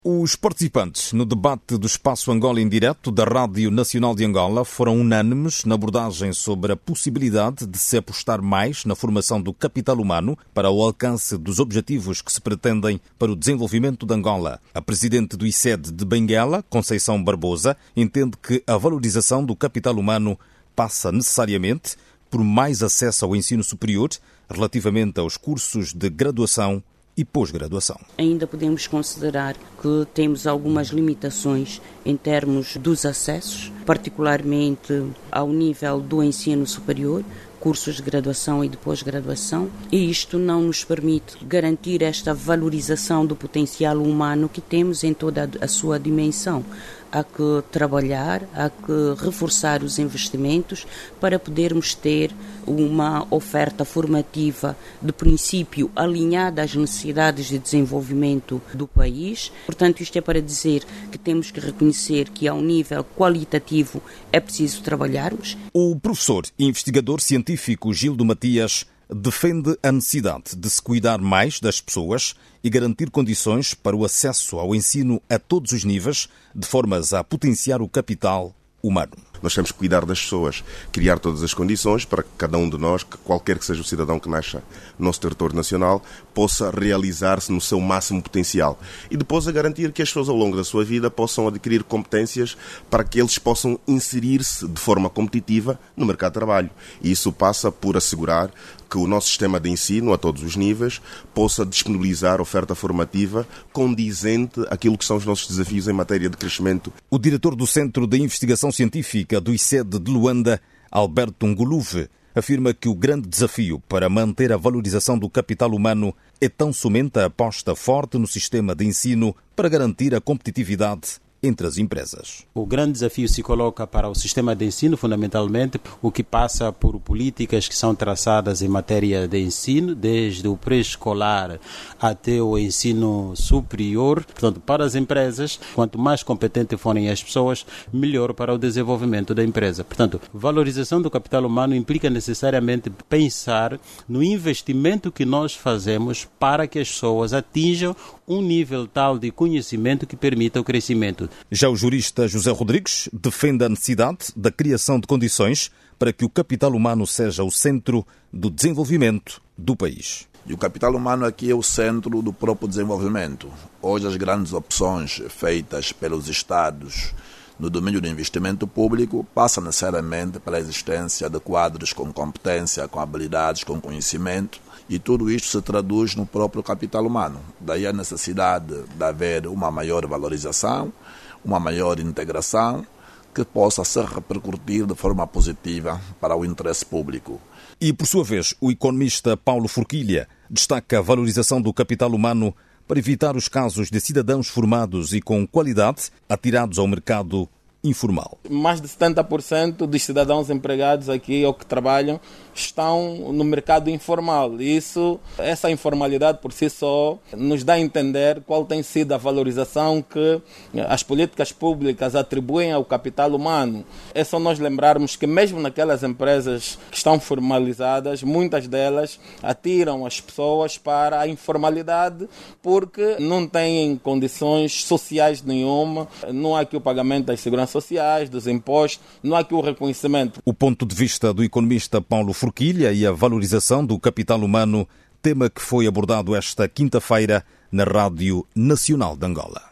Os participantes no debate do Espaço Angola em Direto da Rádio Nacional de Angola foram unânimes na abordagem sobre a possibilidade de se apostar mais na formação do capital humano para o alcance dos objetivos que se pretendem para o desenvolvimento de Angola. A presidente do ICED de Benguela, Conceição Barbosa, entende que a valorização do capital humano passa necessariamente por mais acesso ao ensino superior relativamente aos cursos de graduação e pós-graduação. Ainda podemos considerar que temos algumas limitações em termos dos acessos, particularmente ao nível do ensino superior, cursos de graduação e de pós-graduação, e isto não nos permite garantir esta valorização do potencial humano que temos em toda a sua dimensão. Há que trabalhar, há que reforçar os investimentos para podermos ter uma oferta formativa de princípio alinhada às necessidades de desenvolvimento do país. Portanto, isto é para dizer que temos que reconhecer que ao nível qualitativo é preciso trabalharmos. O professor e investigador científico Gildo Matias defende a necessidade de se cuidar mais das pessoas e garantir condições para o acesso ao ensino a todos os níveis, de formas a potenciar o capital humano. Nós temos que cuidar das pessoas, criar todas as condições para que cada um de nós, qualquer que seja o cidadão que nasça no nosso território nacional, possa realizar-se no seu máximo potencial. E depois a garantir que as pessoas ao longo da sua vida possam adquirir competências para que eles possam inserir-se de forma competitiva no mercado de trabalho. E isso passa por assegurar que o nosso sistema de ensino, a todos os níveis, possa disponibilizar oferta formativa condizente àquilo que são os nossos desafios em matéria de crescimento. O diretor do Centro de Investigação Científica do ICED de Luanda, Alberto Nguluve, afirma que o grande desafio para manter a valorização do capital humano é tão somente a aposta forte no sistema de ensino para garantir a competitividade entre as empresas. O grande desafio se coloca para o sistema de ensino, fundamentalmente, o que passa por políticas que são traçadas em matéria de ensino, desde o pré-escolar até o ensino superior. Portanto, para as empresas, quanto mais competentes forem as pessoas, melhor para o desenvolvimento da empresa. Portanto, valorização do capital humano implica necessariamente pensar no investimento que nós fazemos para que as pessoas atinjam um nível tal de conhecimento que permita o crescimento. Já o jurista José Rodrigues defende a necessidade da criação de condições para que o capital humano seja o centro do desenvolvimento do país. E o capital humano aqui é o centro do próprio desenvolvimento. Hoje as grandes opções feitas pelos Estados no domínio do investimento público passam necessariamente pela existência de quadros com competência, com habilidades, com conhecimento, e tudo isto se traduz no próprio capital humano. Daí a necessidade de haver uma maior valorização, uma maior integração, que possa se repercutir de forma positiva para o interesse público. E, por sua vez, o economista Paulo Forquilha destaca a valorização do capital humano para evitar os casos de cidadãos formados e com qualidade atirados ao mercado informal. Mais de 70% dos cidadãos empregados aqui ou que trabalham estão no mercado informal. Essa informalidade por si só nos dá a entender qual tem sido a valorização que as políticas públicas atribuem ao capital humano. É só nós lembrarmos que mesmo naquelas empresas que estão formalizadas, muitas delas atiram as pessoas para a informalidade porque não têm condições sociais nenhuma, não há aqui o pagamento das seguranças sociais, dos impostos, não há aqui o reconhecimento. O ponto de vista do economista Paulo Forquilha e a valorização do capital humano, tema que foi abordado esta quinta-feira na Rádio Nacional de Angola.